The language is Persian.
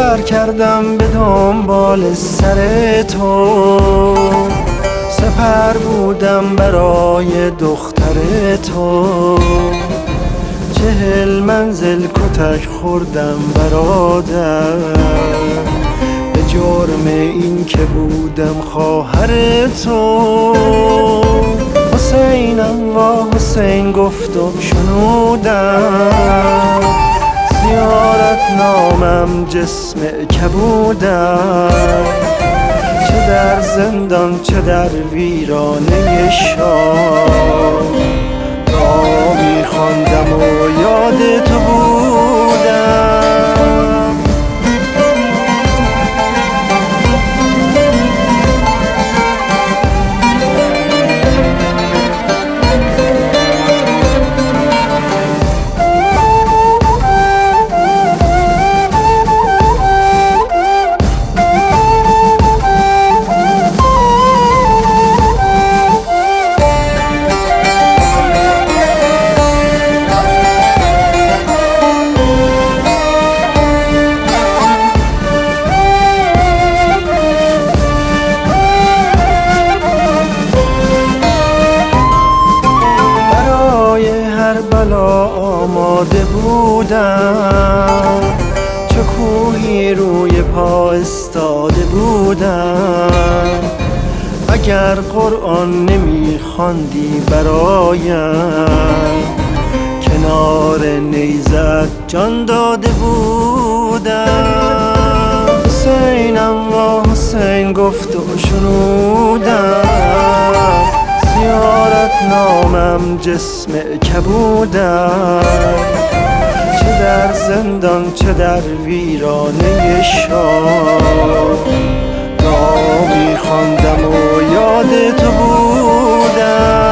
سفر کردم به دنبال سر تو، سپر بودم برای دختر تو. 40 منزل کتک خوردم برادر، به جرم این که بودم خواهر تو. حسینم و حسین گفت و شنودم، زیارت نامم جسم کبودم. چه در زندان چه در ویرانه شاه، دعا می‌خواندم و یاد تو بودم. بلا آماده بودم، چه کوهی روی پا استاده بودم. اگر قرآن نمیخواندی برایم، کنار نیزت جان داده بودم. حسینم و حسین گفت و شنودم، زیارت نامم جسم کبودم. چه در زندان چه در ویرانه شاه، دعا می‌خواندم و یاد تو بودم.